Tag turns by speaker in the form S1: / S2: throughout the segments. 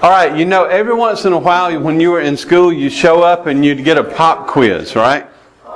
S1: All right, you know, every once in a while when you were in school, you show up and you'd get a pop quiz, right?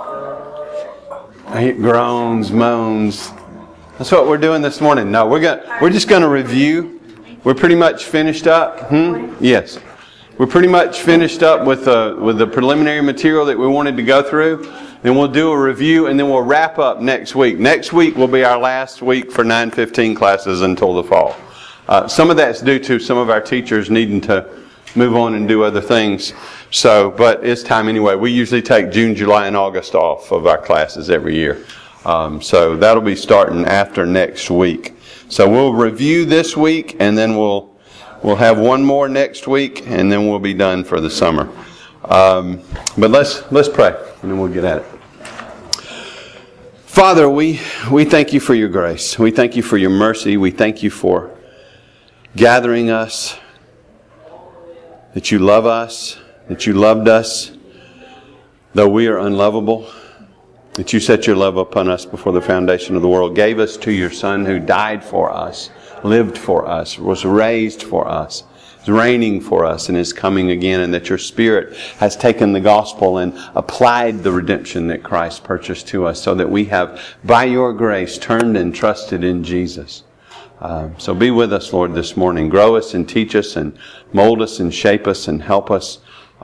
S1: I hear groans, moans. That's what we're doing this morning. No, we're just going to review. We're pretty much finished up. Yes. We're pretty much finished up with the preliminary material that we wanted to go through. Then we'll do a review and then we'll wrap up next week. Next week will be our last week for 9:15 classes until the fall. Some of that's due to some of our teachers needing to move on and do other things. So, but it's time anyway. We usually take June, July, and August off of our classes every year. So that'll be starting after next week. So we'll review this week and then we'll have one more next week and then we'll be done for the summer. But let's pray and then we'll get at it. Father, we thank you for your grace. We thank you for your mercy. We thank you for gathering us, that you love us, that you loved us, though we are unlovable, that you set your love upon us before the foundation of the world, gave us to your Son who died for us, lived for us, was raised for us, is reigning for us, and is coming again, and that your Spirit has taken the gospel and applied the redemption that Christ purchased to us so that we have, by your grace, turned and trusted in Jesus. So be with us, Lord, this morning. Grow us and teach us and mold us and shape us and help us.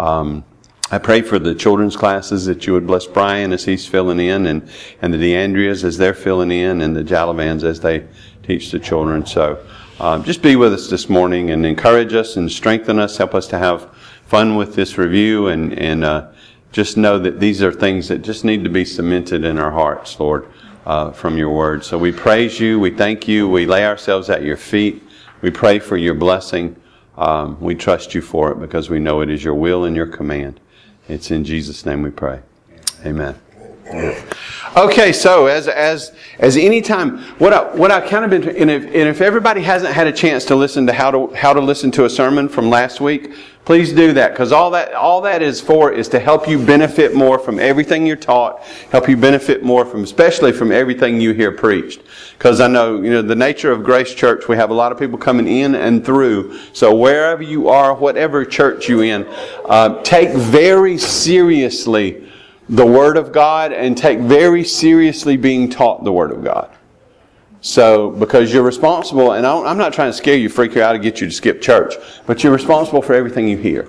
S1: I pray for the children's classes that you would bless Brian as he's filling in and the DeAndreas as they're filling in and the Jalavans as they teach the children. So just be with us this morning and encourage us and strengthen us. Help us to have fun with this review and just know that these are things that just need to be cemented in our hearts, Lord. From your word. So we praise you, we thank you, we lay ourselves at your feet, we pray for your blessing, we trust you for it because we know it is your will and your command. It's in Jesus' name we pray. Amen. Okay, so as any time, what I kind of been, and if everybody hasn't had a chance to listen to how to listen to a sermon from last week, please do that, because all that is for is to help you benefit more from everything you're taught, help you benefit more especially from everything you hear preached. Because I know, the nature of Grace Church, we have a lot of people coming in and through. So wherever you are, whatever church you're in, take very seriously the Word of God and take very seriously being taught the Word of God. So, because you're responsible, and I'm not trying to scare you, freak you out, to get you to skip church, but you're responsible for everything you hear.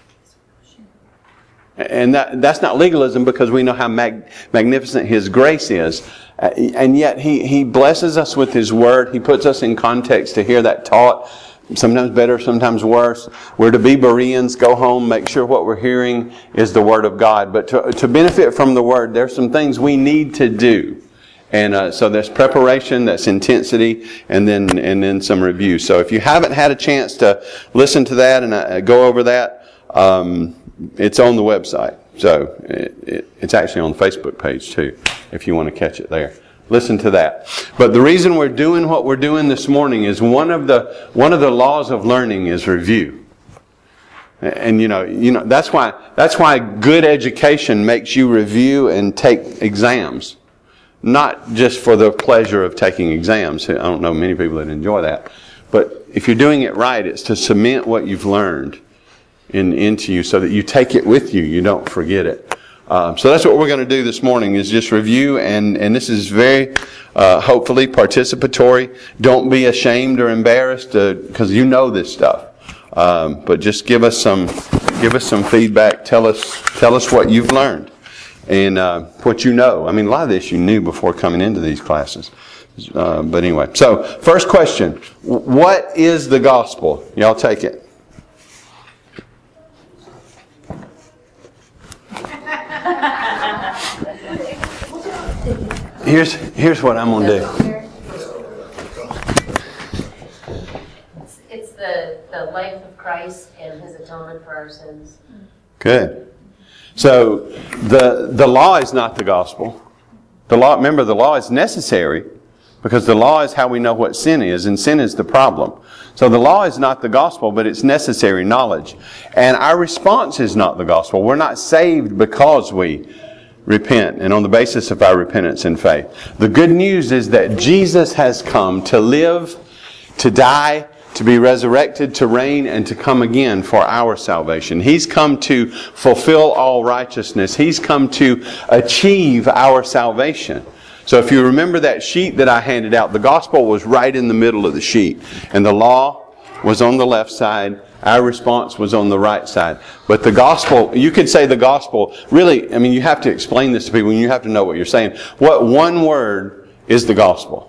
S1: And that's not legalism, because we know how magnificent His grace is. And yet He blesses us with His Word. He puts us in context to hear that taught. Sometimes better, sometimes worse. We're to be Bereans, go home, make sure what we're hearing is the Word of God. But to benefit from the Word, there's some things we need to do. And so there's preparation, that's intensity, and then some review. So if you haven't had a chance to listen to that and go over that, it's on the website. So it's actually on the Facebook page too, if you want to catch it there. Listen to that. But the reason we're doing what we're doing this morning is one of the laws of learning is review. And that's why good education makes you review and take exams. Not just for the pleasure of taking exams. I don't know many people that enjoy that. But if you're doing it right, it's to cement what you've learned into you so that you take it with you. You don't forget it. So that's what we're going to do this morning, is just review. And this is very, hopefully, participatory. Don't be ashamed or embarrassed because you know this stuff. But just give us some feedback. Tell us what you've learned. And what you know. I mean, a lot of this you knew before coming into these classes. But anyway. So, first question. What is the gospel? Y'all take it. Here's what I'm going to do.
S2: It's the life of Christ and His atonement for our sins.
S1: Good. So the law is not the gospel. Remember, the law is necessary because the law is how we know what sin is, and sin is the problem. So the law is not the gospel, but it's necessary knowledge. And our response is not the gospel. We're not saved because we repent and on the basis of our repentance and faith. The good news is that Jesus has come to live, to die, to be resurrected, to reign, and to come again for our salvation. He's come to fulfill all righteousness. He's come to achieve our salvation. So if you remember that sheet that I handed out, the gospel was right in the middle of the sheet. And the law was on the left side. Our response was on the right side. But the gospel, you could say the gospel, really, I mean, you have to explain this to people and you have to know what you're saying. What one word is the gospel?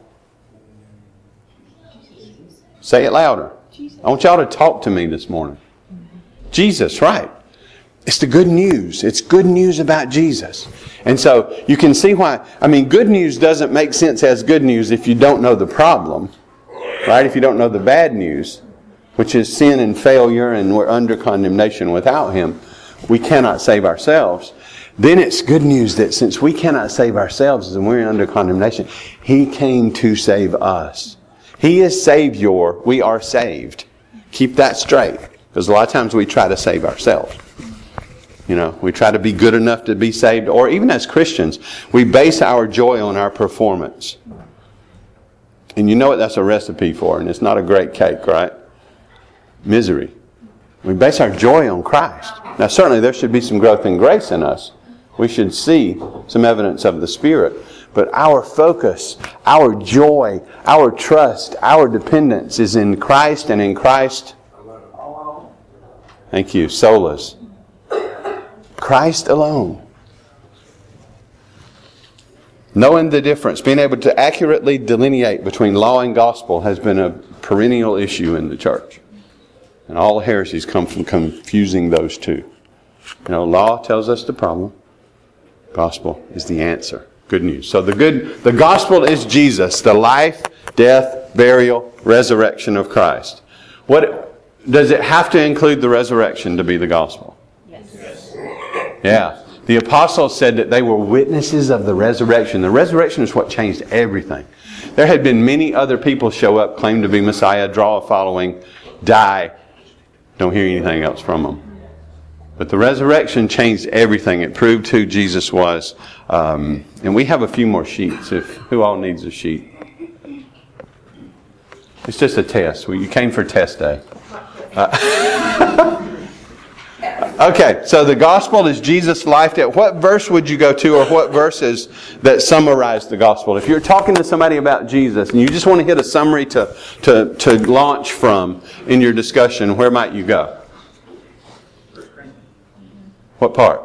S1: Say it louder. I want y'all to talk to me this morning. Jesus, right. It's the good news. It's good news about Jesus. And so you can see why, I mean, good news doesn't make sense as good news if you don't know the problem. Right? If you don't know the bad news, which is sin and failure and we're under condemnation without Him. We cannot save ourselves. Then it's good news that since we cannot save ourselves and we're under condemnation, He came to save us. He is Savior. We are saved. Keep that straight. Because a lot of times we try to save ourselves. You know, we try to be good enough to be saved. Or even as Christians, we base our joy on our performance. And you know what that's a recipe for. And it's not a great cake, right? Misery. We base our joy on Christ. Now certainly there should be some growth in grace in us. We should see some evidence of the Spirit. But our focus, our joy, our trust, our dependence is in Christ and in Christ. Thank you. Solas. Christ alone. Knowing the difference, being able to accurately delineate between law and gospel has been a perennial issue in the church. And all heresies come from confusing those two. You know, law tells us the problem. Gospel is the answer. Good news. So the gospel is Jesus, the life, death, burial, resurrection of Christ. What does it have to include the resurrection to be the gospel? Yes. Yeah. The apostles said that they were witnesses of the resurrection. The resurrection is what changed everything. There had been many other people show up, claim to be Messiah, draw a following, die. Don't hear anything else from them. But the resurrection changed everything. It proved who Jesus was. And we have a few more sheets. Who all needs a sheet? It's just a test. You came for test day. Okay, so the gospel is Jesus' life. What verse would you go to, or what verses that summarize the gospel? If you're talking to somebody about Jesus and you just want to hit a summary to launch from in your discussion, where might you go? What part?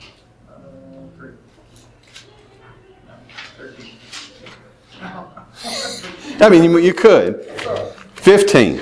S1: I mean, you could. 15.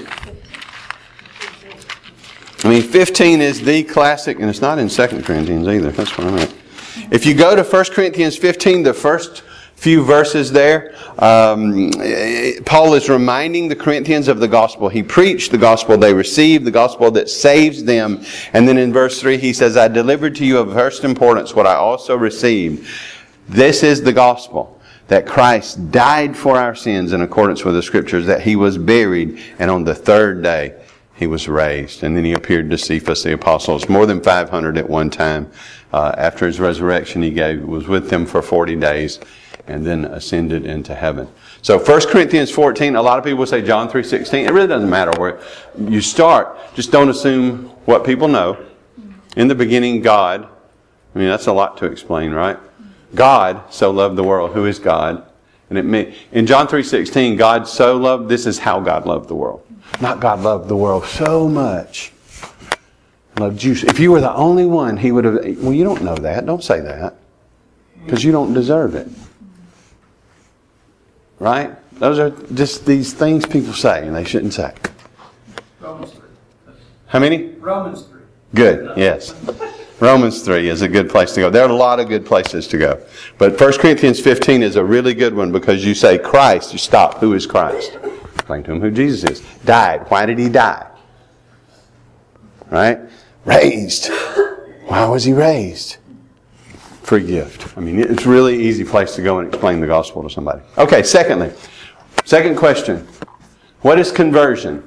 S1: I mean, 15 is the classic, and it's not in 2 Corinthians either. That's what I meant. If you go to 1 Corinthians 15, the first few verses there, Paul is reminding the Corinthians of the gospel. He preached the gospel they received, the gospel that saves them. And then in verse 3, he says, I delivered to you of first importance what I also received. This is the gospel, that Christ died for our sins in accordance with the Scriptures, that He was buried, and on the third day He was raised. And then He appeared to Cephas, the apostles, more than 500 at one time. After His resurrection, He was with them for 40 days and then ascended into heaven. So 1 Corinthians 14, a lot of people say John 3:16. It really doesn't matter where you start. Just don't assume what people know. In the beginning, God. I mean, that's a lot to explain, right? God so loved the world. Who is God? And in John 3:16, God so loved, this is how God loved the world. Not God loved the world so much. Loved you. If you were the only one, He would have... Well, you don't know that. Don't say that. Because you don't deserve it. Right? Those are just these things people say and they shouldn't say.
S3: Romans 3.
S1: How many?
S3: Romans 3.
S1: Good, yes. Romans 3 is a good place to go. There are a lot of good places to go. But 1 Corinthians 15 is a really good one because you say Christ, you stop. Who is Christ? Explain to him who Jesus is. Died. Why did He die? Right? Raised. Why was He raised? Free gift. I mean, it's a really easy place to go and explain the gospel to somebody. Okay, second question. What is conversion?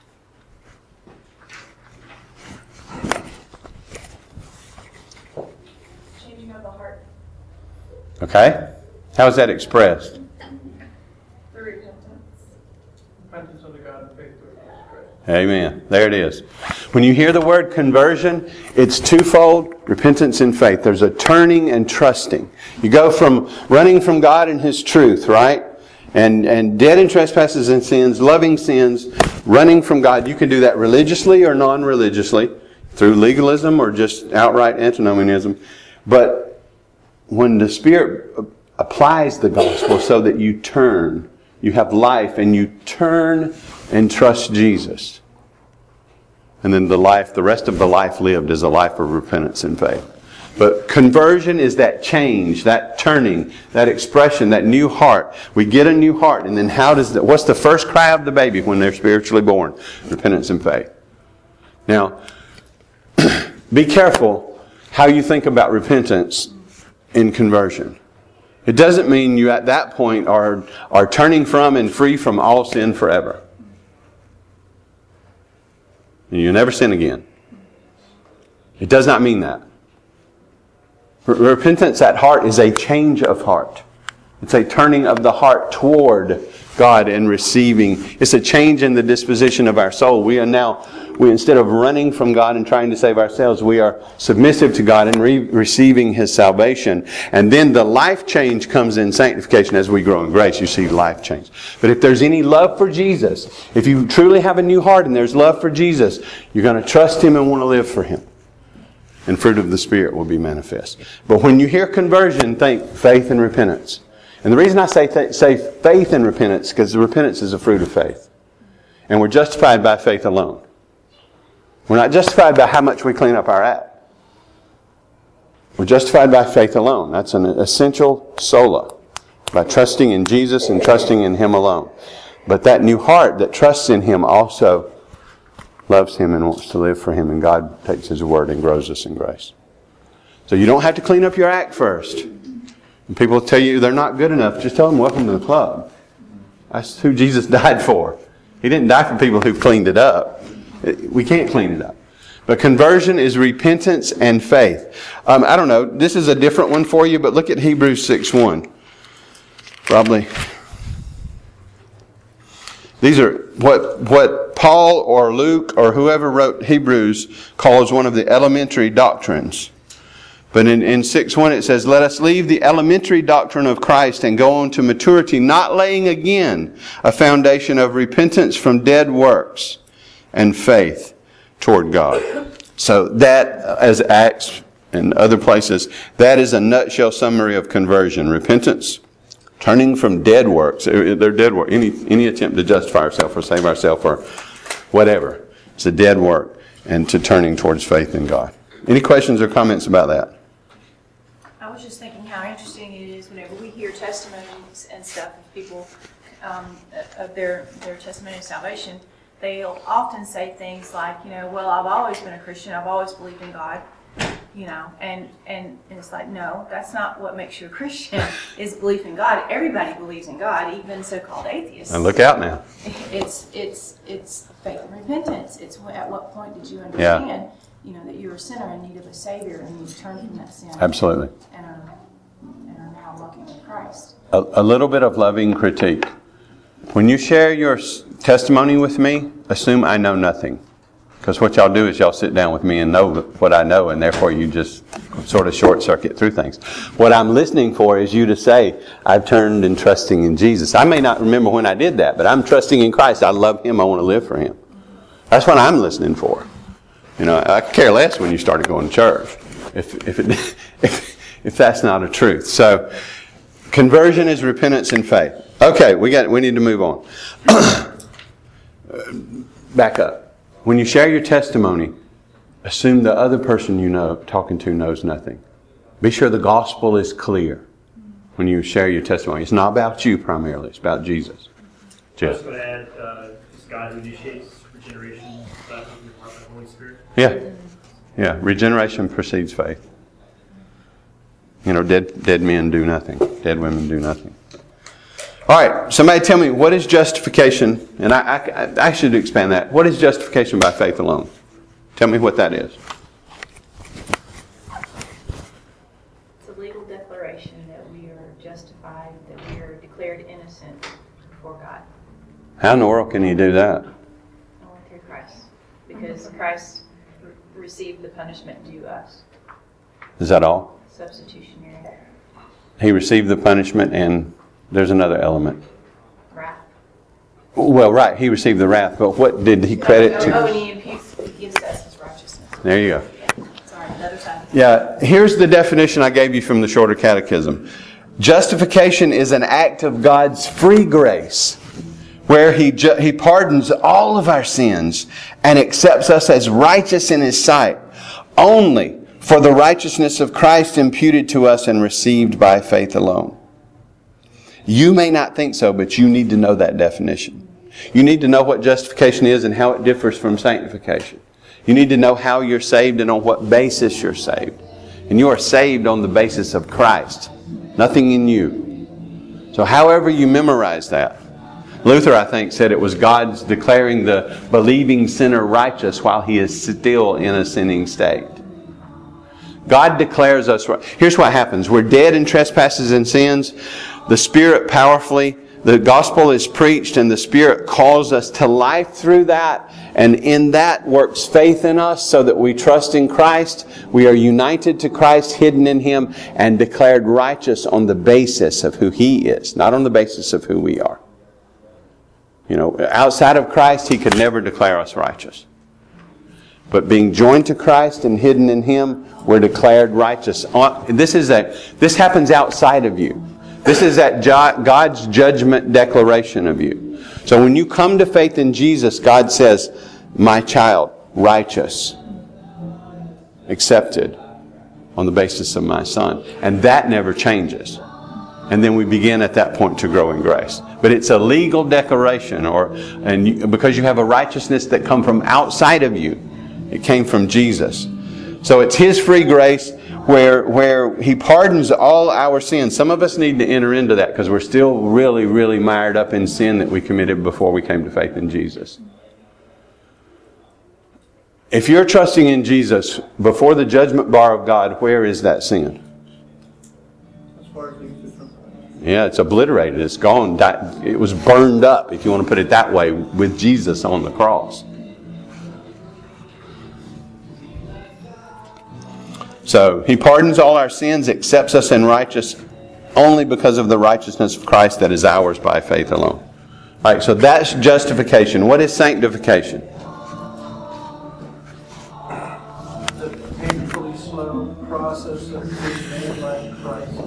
S4: Changing of the heart.
S1: Okay. How is that expressed?
S4: Through repentance.
S3: Repentance unto God and faith to Jesus Christ.
S1: Amen. There it is. When you hear the word conversion, it's twofold: repentance and faith. There's a turning and trusting. You go from running from God and His truth, right? And dead in trespasses and sins, loving sins, running from God. You can do that religiously or non-religiously, through legalism or just outright antinomianism. But when the Spirit applies the gospel so that you turn, you have life and you turn and trust Jesus. And then the rest of the life lived is a life of repentance and faith. But conversion is that change, that turning, that expression, that new heart. We get a new heart, and then what's the first cry of the baby when they're spiritually born? Repentance and faith. Now, be careful how you think about repentance in conversion. It doesn't mean you at that point are turning from and free from all sin forever. You never sin again. It does not mean that. Repentance at heart is a change of heart. It's a turning of the heart toward God and receiving. It's a change in the disposition of our soul. We instead of running from God and trying to save ourselves, we are submissive to God and receiving His salvation. And then the life change comes in sanctification. As we grow in grace, you see life change. But if there's any love for Jesus, if you truly have a new heart and there's love for Jesus, you're going to trust Him and want to live for Him. And fruit of the Spirit will be manifest. But when you hear conversion, think faith and repentance. And the reason I say faith and repentance, because the repentance is a fruit of faith. And we're justified by faith alone. We're not justified by how much we clean up our act. We're justified by faith alone. That's an essential sola. By trusting in Jesus and trusting in Him alone. But that new heart that trusts in Him also loves Him and wants to live for Him, and God takes His word and grows us in grace. So you don't have to clean up your act first. When people tell you they're not good enough, just tell them, welcome to the club. That's who Jesus died for. He didn't die for people who cleaned it up. We can't clean it up. But conversion is repentance and faith. I don't know, this is a different one for you, but look at Hebrews 6:1. Probably. These are what Paul or Luke or whoever wrote Hebrews calls one of the elementary doctrines. But in 6:1 it says, let us leave the elementary doctrine of Christ and go on to maturity, not laying again a foundation of repentance from dead works and faith toward God. So that, as Acts and other places, that is a nutshell summary of conversion. Repentance, turning from dead works. They're dead work. Any attempt to justify ourselves or save ourselves or whatever. It's a dead work. And to turning towards faith in God. Any questions or comments about that?
S4: I was just thinking how interesting it is whenever we hear testimonies and stuff of people of their testimony of salvation. They'll often say things like, well, I've always been a Christian. I've always believed in God. And it's like, no, that's not what makes you a Christian, is belief in God. Everybody believes in God, even so-called atheists.
S1: And look out now.
S4: It's faith and repentance. It's at what point did you understand, that you're a sinner in need of a Savior, and you turn from that sin.
S1: Absolutely.
S4: And are now walking with Christ.
S1: A little bit of loving critique. When you share your testimony with me, assume I know nothing. Because what y'all do is y'all sit down with me and know what I know, and therefore you just sort of short circuit through things. What I'm listening for is you to say, I've turned and trusting in Jesus. I may not remember when I did that, but I'm trusting in Christ. I love Him. I want to live for Him. That's what I'm listening for. I care less when you started going to church, if that's not a truth. So, conversion is repentance and faith. Okay, we need to move on. Back up. When you share your testimony, assume the other person talking to knows nothing. Be sure the gospel is clear when you share your testimony. It's not about you primarily. It's about Jesus.
S5: Jeff. I was going to add, it's God who initiates regeneration, by the Holy Spirit.
S1: Yeah. Regeneration precedes faith. Dead men do nothing. Dead women do nothing. All right, somebody tell me, what is justification? And I should expand that. What is justification by faith alone? Tell me what that is.
S6: It's a legal declaration that we are justified, that we are declared innocent before God.
S1: How in the world can you do that?
S6: Only through Christ. because Christ received the punishment due us.
S1: Is that all?
S6: Substitutionary
S1: He received the punishment, and there's another element.
S6: wrath.
S1: Well, right, he received the wrath, but what did he credit
S4: Oh,
S1: to?
S4: and he gives us his righteousness.
S1: There you go.
S4: Sorry, another time.
S1: Yeah, here's the definition I gave you from the Shorter Catechism. Justification is an act of God's free grace, where He pardons all of our sins and accepts us as righteous in His sight, only for the righteousness of Christ imputed to us and received by faith alone. You may not think so, but you need to know that definition. You need to know what justification is and how it differs from sanctification. You need to know how you're saved and on what basis you're saved. And you are saved on the basis of Christ, nothing in you. So however you memorize that. Luther, I think, said it was God's declaring the believing sinner righteous while he is still in a sinning state. God declares us right. Here's what happens. We're dead in trespasses and sins. The Spirit powerfully, the gospel is preached, and the Spirit calls us to life through that. And in that works faith in us so that we trust in Christ. We are united to Christ, hidden in Him, and declared righteous on the basis of who He is, not on the basis of who we are. You know, outside of Christ, He could never declare us righteous. But being joined to Christ and hidden in Him, we're declared righteous. This happens outside of you. This is that God's judgment declaration of you. So when you come to faith in Jesus, God says, my child, righteous, accepted on the basis of my Son. And that never changes. And then we begin at that point to grow in grace. But it's a legal declaration, because you have a righteousness that come from outside of you. It came from Jesus. So it's His free grace where He pardons all our sins. Some of us need to enter into that because we're still really, really mired up in sin that we committed before we came to faith in Jesus. If you're trusting in Jesus before the judgment bar of God, where is that sin?
S3: As far as these different.
S1: Yeah, it's obliterated. It's gone. It was burned up, if you want to put it that way, with Jesus on the cross. So, He pardons all our sins, accepts us in righteous only because of the righteousness of Christ that is ours by faith alone. All right, so that's justification. What is sanctification?
S3: The painfully slow process of being made like Christ.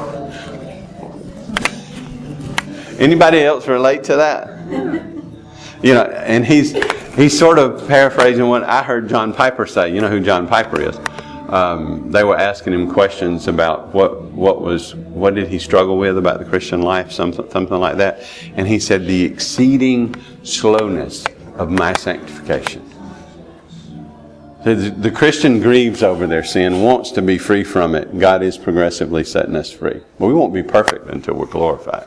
S1: Anybody else relate to that? You know, and he's sort of paraphrasing what I heard John Piper say. You know who John Piper is. They were asking him questions about what did he struggle with about the Christian life, something like that. And he said, the exceeding slowness of my sanctification. So the Christian grieves over their sin, wants to be free from it. God is progressively setting us free. But we won't be perfect until we're glorified.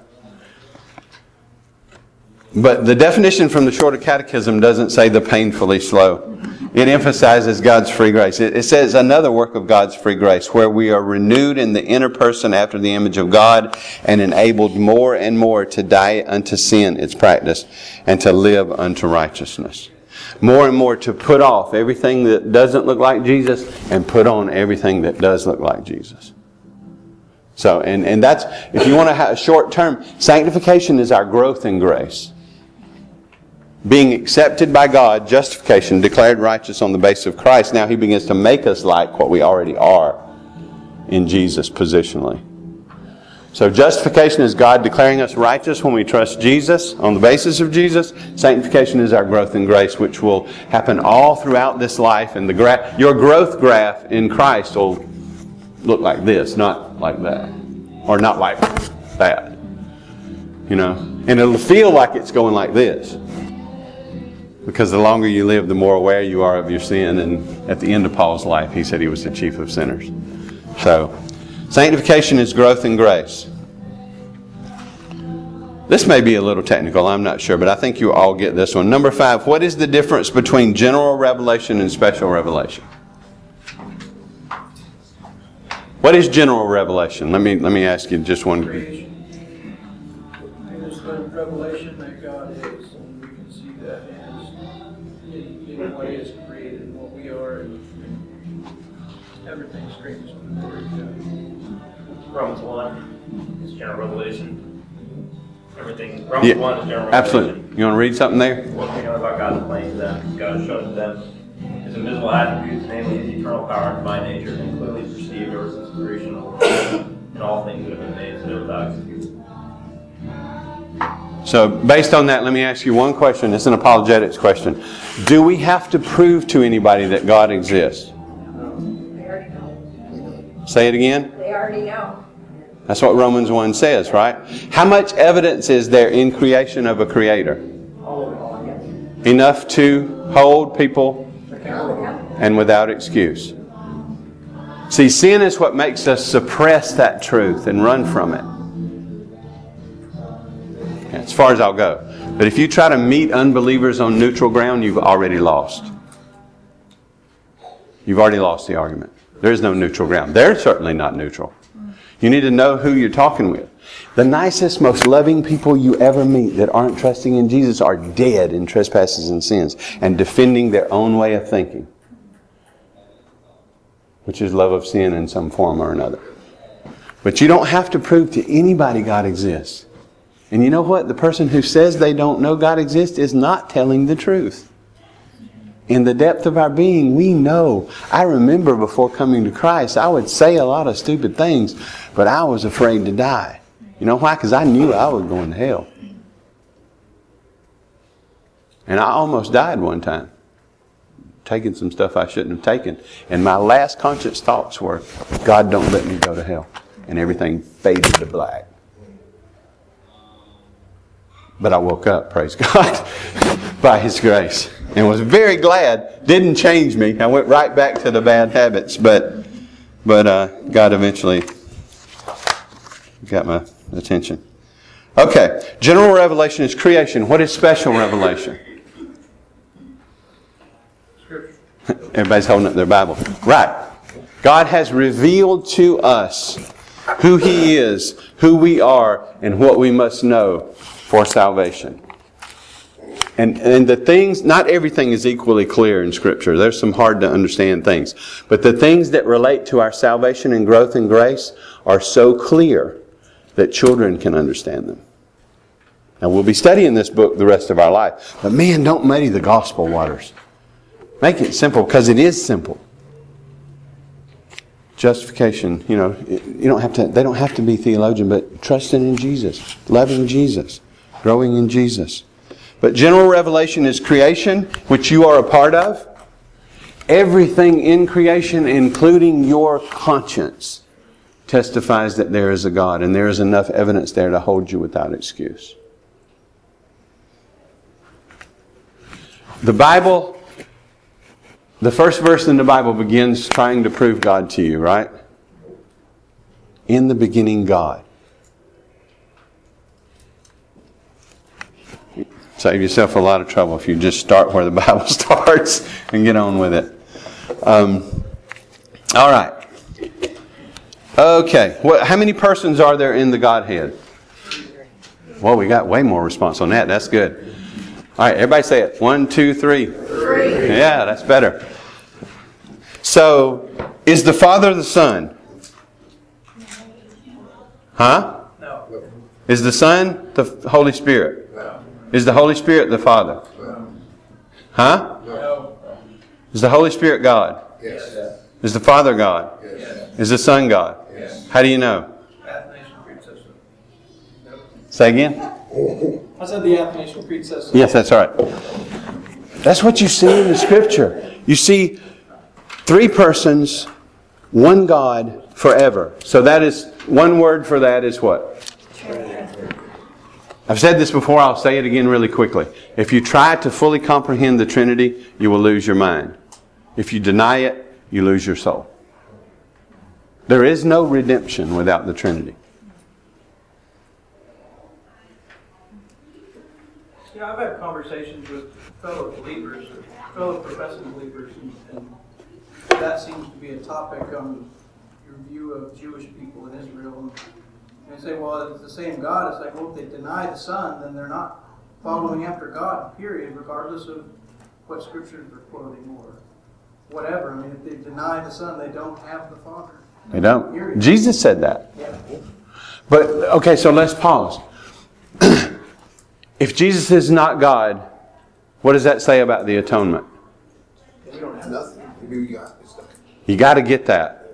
S1: But the definition from the Shorter Catechism doesn't say the painfully slow. It emphasizes God's free grace. It says another work of God's free grace, where we are renewed in the inner person after the image of God and enabled more and more to die unto sin, its practice, and to live unto righteousness. More and more to put off everything that doesn't look like Jesus and put on everything that does look like Jesus. So, and that's, if you want to have a short term, sanctification is our growth in grace. Being accepted by God, justification, declared righteous on the basis of Christ. Now He begins to make us like what we already are in Jesus positionally. So justification is God declaring us righteous when we trust Jesus on the basis of Jesus. Sanctification is our growth in grace, which will happen all throughout this life. And your growth graph in Christ will look like this, not like that. Or not like that. You know? And it'll feel like it's going like this. Because the longer you live, the more aware you are of your sin. And at the end of Paul's life, he said he was the chief of sinners. So, sanctification is growth in grace. This may be a little technical, I'm not sure, but I think you all get this one. Number 5, what is the difference between general revelation and special revelation? What is general revelation? Let me ask you just one.
S3: Creation. There's the revelation that God is, and we can see that in His ways. everything streams to the glory of God.
S5: Romans 1 is general revelation. Everything. Romans 1 is general revelation.
S1: Absolutely. You want to read something there?
S5: What we know about God's plans that God has shown to them His invisible attributes, namely His eternal power and divine nature, and clearly perceived ever since the creation of the world and all things that have been made, so no without excuse.
S1: So, based on that, let me ask you one question. It's an apologetics question. Do we have to prove to anybody that God exists?
S6: They already know.
S1: Say it again.
S6: They already know.
S1: That's what Romans 1 says, right? How much evidence is there in creation of a creator? Enough to hold people and without excuse. See, sin is what makes us suppress that truth and run from it. As far as I'll go. But if you try to meet unbelievers on neutral ground, you've already lost. You've already lost the argument. There is no neutral ground. They're certainly not neutral. You need to know who you're talking with. The nicest, most loving people you ever meet that aren't trusting in Jesus are dead in trespasses and sins and defending their own way of thinking, which is love of sin in some form or another. But you don't have to prove to anybody God exists. And you know what? The person who says they don't know God exists is not telling the truth. In the depth of our being, we know. I remember before coming to Christ, I would say a lot of stupid things, but I was afraid to die. You know why? Because I knew I was going to hell. And I almost died one time, taking some stuff I shouldn't have taken. And my last conscious thoughts were, God, don't let me go to hell. And everything faded to black. But I woke up, praise God, by His grace. And was very glad. Didn't change me. I went right back to the bad habits. But God eventually got my attention. Okay. General revelation is creation. What is special revelation?
S3: Scripture.
S1: Everybody's holding up their Bible. Right. God has revealed to us who He is, who we are, and what we must know for salvation. And the things, not everything is equally clear in Scripture. There's some hard to understand things. But the things that relate to our salvation and growth in grace are so clear that children can understand them. Now we'll be studying this book the rest of our life. But man, don't muddy the gospel waters. Make it simple, because it is simple. Justification, you don't have to. They don't have to be theologian, but trusting in Jesus, loving Jesus, growing in Jesus. But general revelation is creation, which you are a part of. Everything in creation, including your conscience, testifies that there is a God, and there is enough evidence there to hold you without excuse. The Bible, the first verse in the Bible begins trying to prove God to you, right? In the beginning, God. Save yourself a lot of trouble if you just start where the Bible starts and get on with it. All right. Okay. How many persons are there in the Godhead? Well, we got way more response on that. That's good. All right, everybody say it. 1, 2, 3. 3. Yeah, that's better. So, is the Father the Son? Huh?
S3: No.
S1: Is the Son the Holy Spirit?
S3: No.
S1: Is the Holy Spirit the Father?
S3: No.
S1: Huh?
S3: No.
S1: Is the Holy Spirit God?
S3: Yes.
S1: Is the Father God?
S3: Yes.
S1: Is the Son God?
S3: Yes.
S1: How do you know?
S3: Athanasian Creed says so.
S1: Say again?
S3: I said the Athanasian Creed says so.
S1: Yes, that's right. That's what you see in the Scripture. You see 3 persons, one God, forever. So that is, one word for that is what? I've said this before, I'll say it again really quickly. If you try to fully comprehend the Trinity, you will lose your mind. If you deny it, you lose your soul. There is no redemption without the Trinity.
S3: Yeah, I've had conversations with fellow believers, fellow professing believers, and that seems to be a topic on your view of Jewish people in Israel. And they say, well, it's the same God. It's like, well, if they deny the Son, then they're not following after God, period, regardless of what Scriptures they're quoting or whatever. I mean, if they deny the Son, they don't have the Father.
S1: They don't. Jesus said that. But, okay, so let's pause. If Jesus is not God, what does that say about the atonement? You got to get that.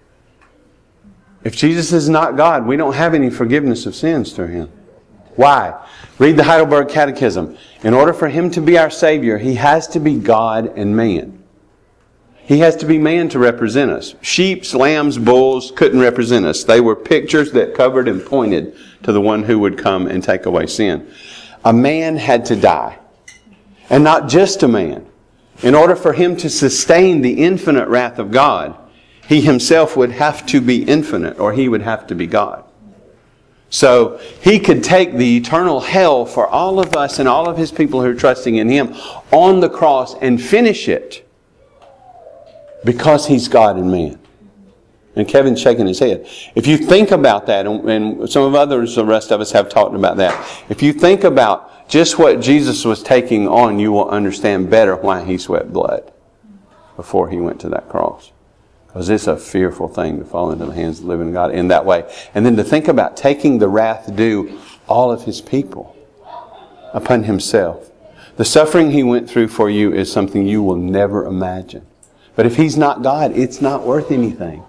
S1: If Jesus is not God, we don't have any forgiveness of sins through Him. Why? Read the Heidelberg Catechism. In order for Him to be our Savior, He has to be God and man. He has to be man to represent us. Sheep, lambs, bulls couldn't represent us. They were pictures that covered and pointed to the one who would come and take away sin. A man had to die. And not just a man. In order for Him to sustain the infinite wrath of God, He Himself would have to be infinite, or He would have to be God. So He could take the eternal hell for all of us and all of His people who are trusting in Him on the cross and finish it because He's God and man. And Kevin's shaking his head. If you think about that, and some of others, the rest of us have talked about that. If you think about just what Jesus was taking on, you will understand better why He sweat blood before He went to that cross. Because it's a fearful thing to fall into the hands of the living God in that way. And then to think about taking the wrath due all of His people upon Himself. The suffering He went through for you is something you will never imagine. But if He's not God, it's not worth anything.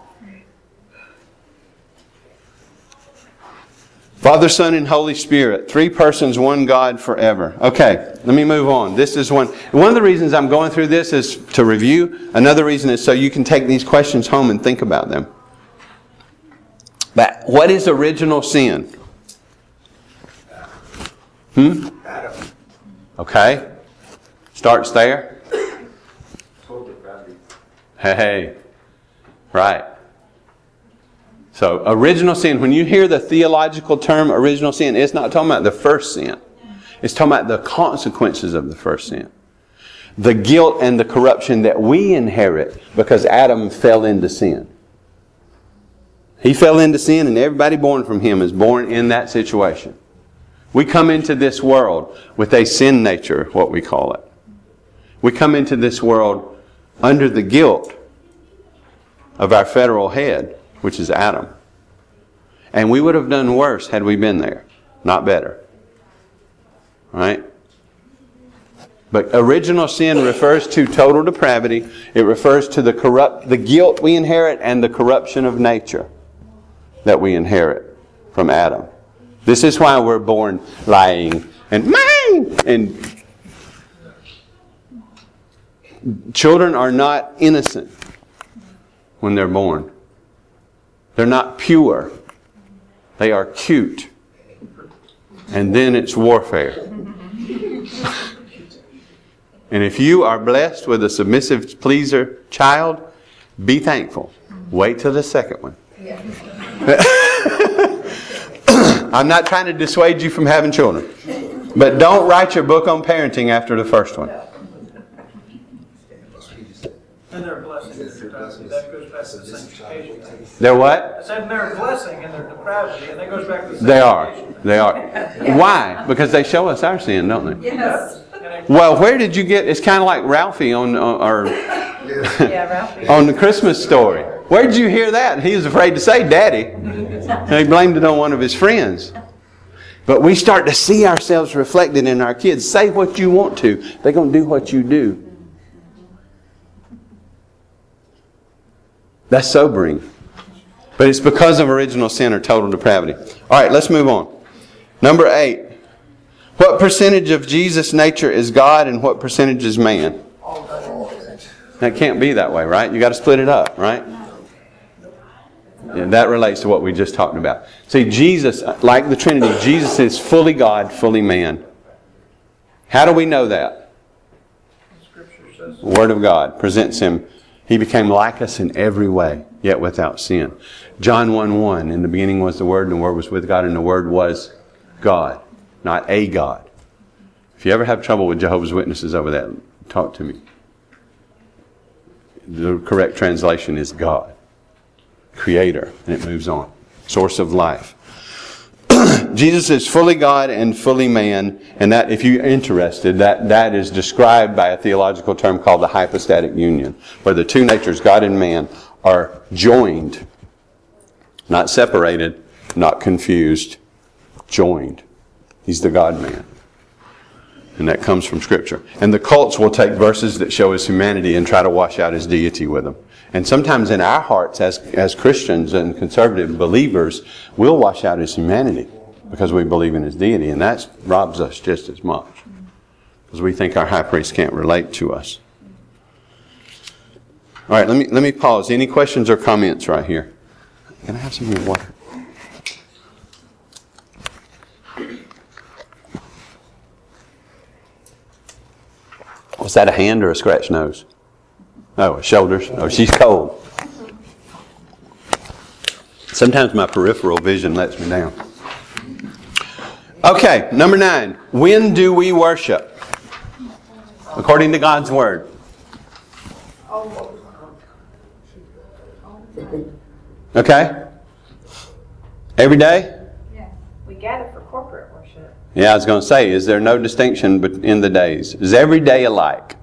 S1: Father, Son, and Holy Spirit. 3 persons, one God forever. Okay, let me move on. This is one of the reasons I'm going through this is to review. Another reason is so you can take these questions home and think about them. But what is original sin?
S7: Adam.
S1: Okay. Starts there. Hey. Right. So, original sin, when you hear the theological term original sin, it's not talking about the first sin. It's talking about the consequences of the first sin. The guilt and the corruption that we inherit because Adam fell into sin. He fell into sin, and everybody born from him is born in that situation. We come into this world with a sin nature, what we call it. We come into this world under the guilt of our federal head, which is Adam. And we would have done worse had we been there, not better. Right? But original sin refers to total depravity. It refers to the guilt we inherit and the corruption of nature that we inherit from Adam. This is why we're born lying and mine. And children are not innocent when they're born. They're not pure. They are cute. And then it's warfare. And if you are blessed with a submissive pleaser child, be thankful. Wait till the second one. I'm not trying to dissuade you from having children. But don't write your book on parenting after the first one.
S3: And their blessing is depravity. That goes back to the sanctification.
S1: They're what?
S3: I said their blessing and their depravity, and that goes back to the sanctification.
S1: They are. Why? Because they show us our sin, don't they?
S3: Yes.
S1: Well, where did you get? It's kind of like Ralphie on
S4: Ralphie.
S1: on the Christmas Story. Where did you hear that? He was afraid to say Daddy. And he blamed it on one of his friends. But we start to see ourselves reflected in our kids. Say what you want to. They're going to do what you do. That's sobering. But it's because of original sin or total depravity. All right, let's move on. Number 8. What percentage of Jesus' nature is God and what percentage is man? That can't be that way, right? You got to split it up, right? Yeah, that relates to what we just talked about. See, Jesus, like the Trinity, Jesus is fully God, fully man. How do we know that? The Word of God presents Him. He became like us in every way, yet without sin. John 1:1, in the beginning was the Word, and the Word was with God, and the Word was God, not a God. If you ever have trouble with Jehovah's Witnesses over that, talk to me. The correct translation is God, Creator, and it moves on. Source of life. Jesus is fully God and fully man, and that, if you're interested, that is described by a theological term called the hypostatic union, where the two natures, God and man, are joined, not separated, not confused, joined. He's the God-man. And that comes from Scripture. And the cults will take verses that show His humanity and try to wash out His deity with them. And sometimes in our hearts, as Christians and conservative believers, we'll wash out His humanity because we believe in His deity. And that robs us just as much. Because we think our high priest can't relate to us. All right, let me pause. Any questions or comments right here? Can I have some of your water? Was that a hand or a scratched nose? Oh, shoulders. Oh, she's cold. Sometimes my peripheral vision lets me down. Okay, number 9. When do we worship? According to God's Word. Okay? Every day?
S6: Yeah. We gather for corporate worship.
S1: Yeah, I was going to say, is there no distinction in the days? Is every day alike?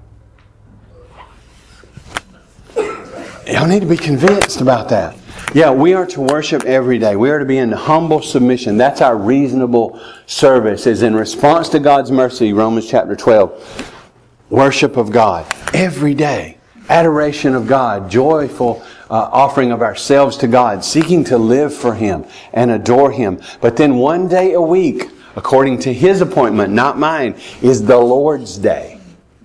S1: Y'all need to be convinced about that. Yeah, we are to worship every day. We are to be in humble submission. That's our reasonable service, is in response to God's mercy, Romans chapter 12. Worship of God every day. Adoration of God, joyful offering of ourselves to God, seeking to live for Him and adore Him. But then one day a week, according to His appointment, not mine, is the Lord's Day,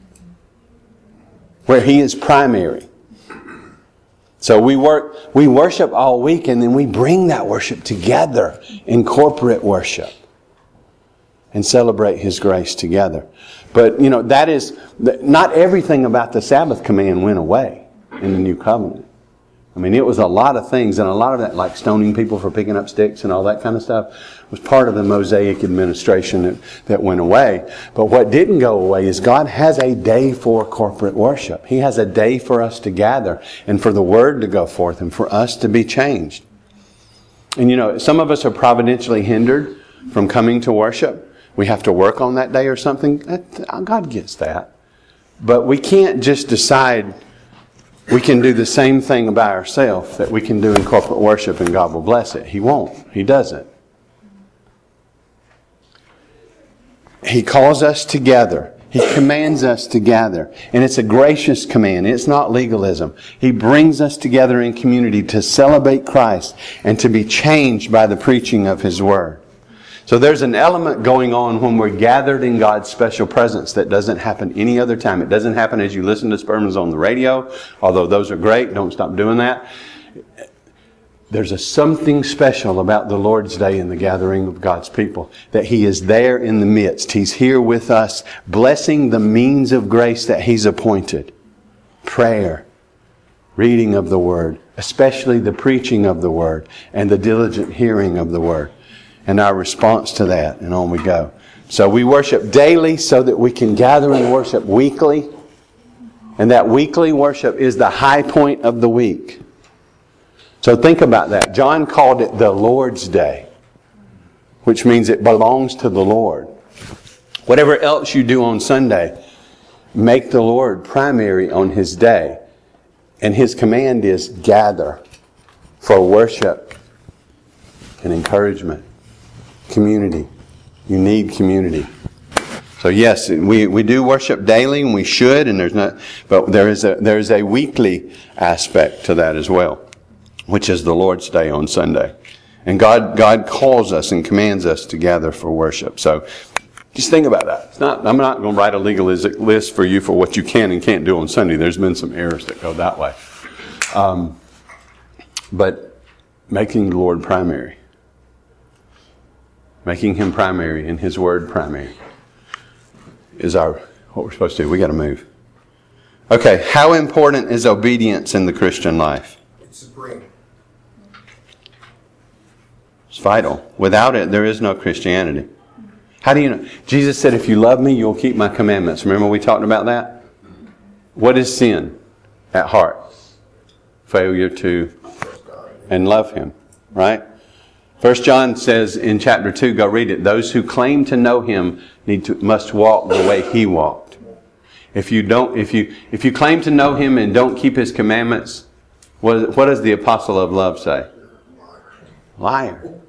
S1: where He is primary. So we worship all week, and then we bring that worship together in corporate worship and celebrate His grace together. But, that is, not everything about the Sabbath command went away in the New Covenant. I mean, it was a lot of things, and a lot of that, like stoning people for picking up sticks and all that kind of stuff, was part of the Mosaic administration that went away. But what didn't go away is God has a day for corporate worship. He has a day for us to gather and for the Word to go forth and for us to be changed. And some of us are providentially hindered from coming to worship. We have to work on that day or something. God gets that. But we can't just decide we can do the same thing by ourselves that we can do in corporate worship and God will bless it. He won't. He doesn't. He calls us together. He commands us to gather. And it's a gracious command. It's not legalism. He brings us together in community to celebrate Christ and to be changed by the preaching of His Word. So there's an element going on when we're gathered in God's special presence that doesn't happen any other time. It doesn't happen as you listen to sermons on the radio, although those are great. Don't stop doing that. There's something special about the Lord's Day and the gathering of God's people, that He is there in the midst. He's here with us, blessing the means of grace that He's appointed. Prayer, reading of the Word, especially the preaching of the Word and the diligent hearing of the Word. And our response to that, and on we go. So we worship daily so that we can gather and worship weekly. And that weekly worship is the high point of the week. So think about that. John called it the Lord's Day, which means it belongs to the Lord. Whatever else you do on Sunday, make the Lord primary on His day. And His command is gather for worship and encouragement. Community. You need community. So yes, we do worship daily, and we should, and but there is a weekly aspect to that as well, which is the Lord's Day on Sunday. And God calls us and commands us to gather for worship. So just think about that. I'm not going to write a legalistic list for you for what you can and can't do on Sunday. There's been some errors that go that way. But making the Lord primary. Making Him primary and His Word primary is what we're supposed to do. We got to move. Okay, how important is obedience in the Christian life?
S7: It's supreme.
S1: It's vital. Without it, there is no Christianity. How do you know? Jesus said, if you love me, you'll keep my commandments. Remember we talked about that? What is sin at heart? Failure to and love Him, right? 1 John says in chapter 2, go read it, those who claim to know Him must walk the way He walked. If you claim to know Him and don't keep His commandments, what does the apostle of love say? Liar.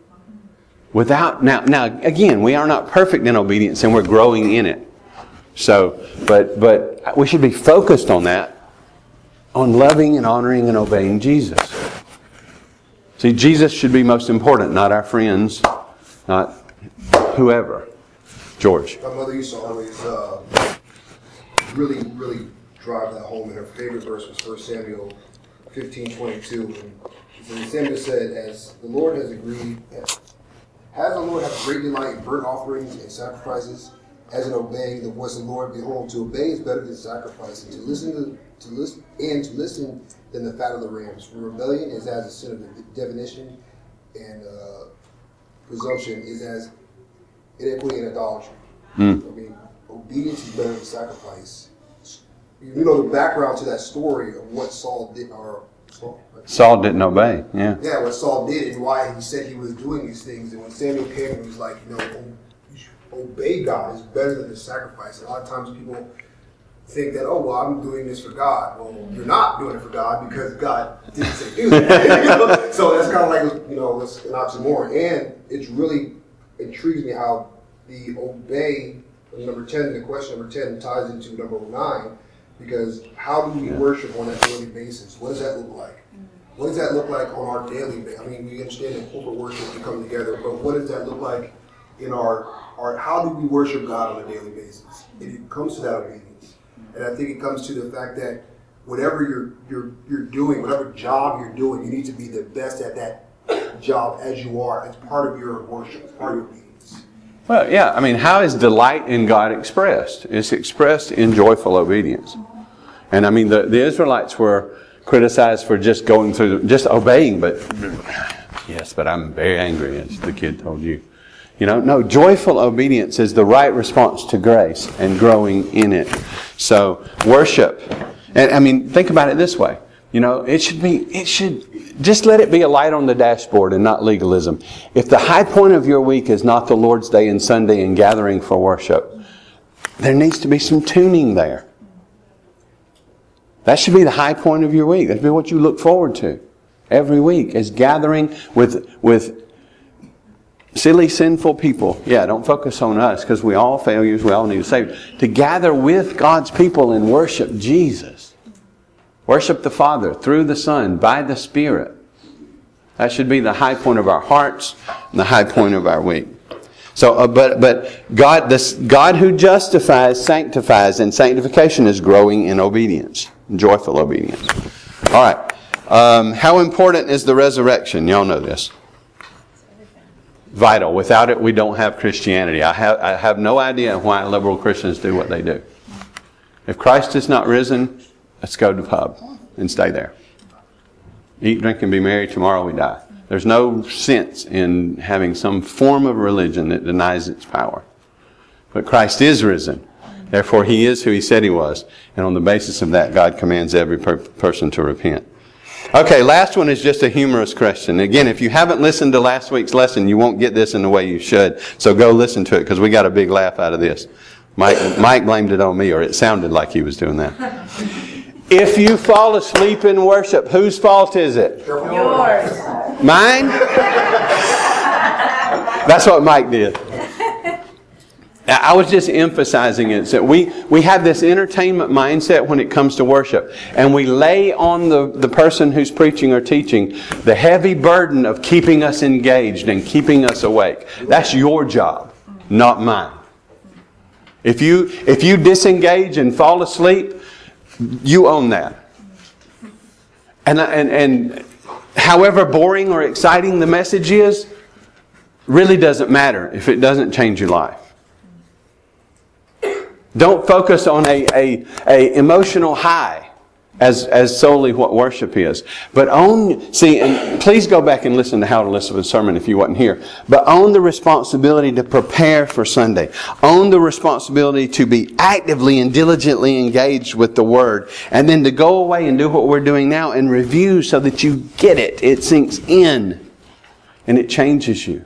S1: Now again, we are not perfect in obedience and we're growing in it. So, but we should be focused on that, on loving and honoring and obeying Jesus. See, Jesus should be most important, not our friends, not whoever. George.
S7: My mother used to always really drive that home, and her favorite verse was 1 Samuel 15:22. And Samuel said, as the Lord has agreed, has the Lord have great delight in burnt offerings and sacrifices, as in obeying the voice of the Lord? Behold, to obey is better than sacrifice, and to listen than the fat of the rams. For rebellion is as a sin of divination, and presumption is as iniquity and idolatry. I mean, obedience is better than sacrifice. You know the background to that story of what Saul did,
S1: Saul didn't obey. Yeah.
S7: Yeah, what Saul did and why he said he was doing these things. And when Samuel came, he was like, you should obey God. It's better than the sacrifice. And a lot of times people think that, oh, well, I'm doing this for God. Well, you're not doing it for God because God didn't say do it. So that's kind of like, it's an oxymoron. And it's really intrigues me how the obey, number 10, the question number 10 ties into number 9, because how do we worship on a daily basis? What does that look like? What does that look like on our daily basis? I mean, we understand in corporate worship to come together, but what does that look like in our how do we worship God on a daily basis? It comes to that obedience. And I think it comes to the fact that whatever you're doing, whatever job you're doing, you need to be the best at that job as you are. It's part of your worship, it's part of your obedience.
S1: Well, yeah, I mean, how is delight in God expressed? It's expressed in joyful obedience. And I mean, the Israelites were criticized for just obeying, but yes, but I'm very angry, as the kid told you. No, joyful obedience is the right response to grace and growing in it. So, worship. And I mean, think about it this way. It should just let it be a light on the dashboard and not legalism. If the high point of your week is not the Lord's Day and Sunday and gathering for worship, there needs to be some tuning there. That should be the high point of your week. That should be what you look forward to every week, is gathering with silly, sinful people. Yeah, don't focus on us because we all failures. We all need a Savior. To gather with God's people and worship Jesus. Worship the Father through the Son, by the Spirit. That should be the high point of our hearts and the high point of our week. So, but God who justifies, sanctifies, and sanctification is growing in obedience, joyful obedience. All right. How important is the resurrection? Y'all know this. Vital. Without it, we don't have Christianity. I have no idea why liberal Christians do what they do. If Christ is not risen, let's go to the pub and stay there. Eat, drink, and be merry. Tomorrow we die. There's no sense in having some form of religion that denies its power. But Christ is risen. Therefore, He is who He said He was. And on the basis of that, God commands every person to repent. Okay, last one is just a humorous question. Again, if you haven't listened to last week's lesson, you won't get this in the way you should. So go listen to it because we got a big laugh out of this. Mike blamed it on me, or it sounded like he was doing that. If you fall asleep in worship, whose fault is it?
S4: Yours.
S1: Mine? That's what Mike did. I was just emphasizing it. So we have this entertainment mindset when it comes to worship. And we lay on the person who's preaching or teaching the heavy burden of keeping us engaged and keeping us awake. That's your job, not mine. If you disengage and fall asleep, you own that. And however boring or exciting the message is, really doesn't matter if it doesn't change your life. Don't focus on a emotional high as solely what worship is. But and please go back and listen to Howard Elizabeth's sermon if you wasn't here. But own the responsibility to prepare for Sunday. Own the responsibility to be actively and diligently engaged with the Word. And then to go away and do what we're doing now and review so that you get it. It sinks in. and it changes you.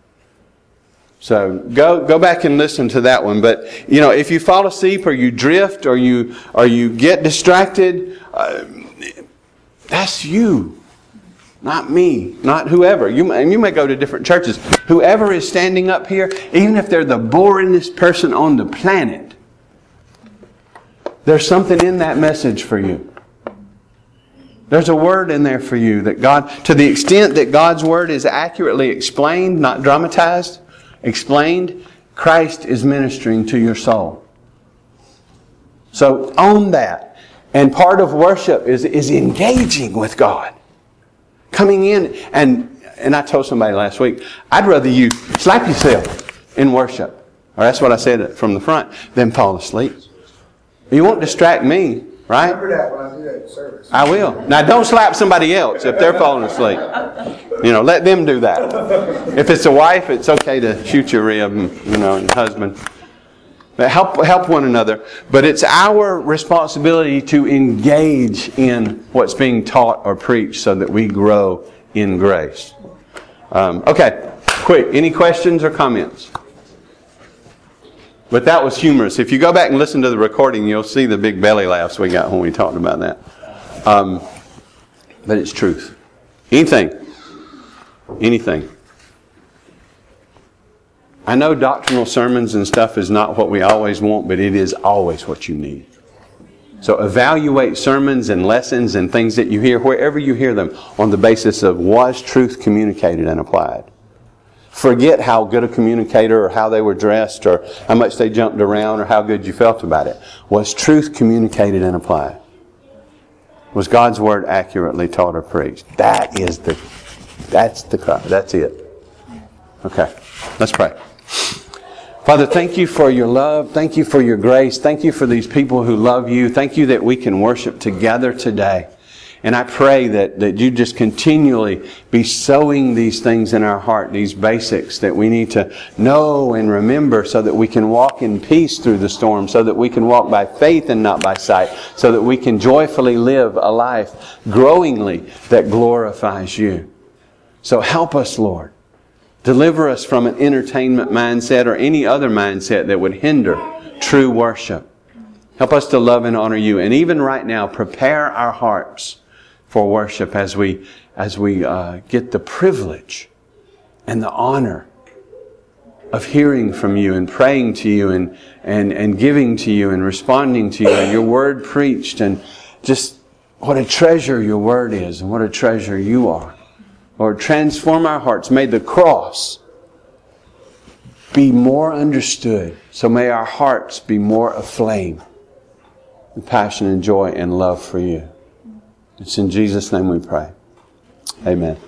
S1: So go back and listen to that one. But if you fall asleep or you drift or you get distracted, that's you, not me, not whoever. You may go to different churches. Whoever is standing up here, even if they're the boringest person on the planet, there's something in that message for you. There's a word in there for you that God, to the extent that God's word is accurately explained, not dramatized, explained, Christ is ministering to your soul. So own that. And part of worship is engaging with God. Coming in, and I told somebody last week, I'd rather you slap yourself in worship, or that's what I said from the front, than fall asleep. You won't distract me, right?
S7: Remember that when I do that service.
S1: I will. Now don't slap somebody else if they're falling asleep. Let them do that. If it's a wife, it's okay to shoot your rib, and husband. But help one another. But it's our responsibility to engage in what's being taught or preached so that we grow in grace. Okay, quick. Any questions or comments? But that was humorous. If you go back and listen to the recording, you'll see the big belly laughs we got when we talked about that. But it's truth. Anything. I know doctrinal sermons and stuff is not what we always want, but it is always what you need. So evaluate sermons and lessons and things that you hear, wherever you hear them, on the basis of was truth communicated and applied. Forget how good a communicator or how they were dressed or how much they jumped around or how good you felt about it. Was truth communicated and applied? Was God's word accurately taught or preached? That's it. Okay, let's pray. Father, thank you for your love. Thank you for your grace. Thank you for these people who love you. Thank you that we can worship together today. And I pray that you just continually be sowing these things in our heart, these basics that we need to know and remember so that we can walk in peace through the storm, so that we can walk by faith and not by sight, so that we can joyfully live a life growingly that glorifies you. So help us, Lord. Deliver us from an entertainment mindset or any other mindset that would hinder true worship. Help us to love and honor you. And even right now, prepare our hearts for worship as we get the privilege and the honor of hearing from you and praying to you and giving to you and responding to you and your word preached, and just what a treasure your word is and what a treasure you are. Lord, transform our hearts. May the cross be more understood. So may our hearts be more aflame with passion and joy and love for you. It's in Jesus' name we pray. Amen.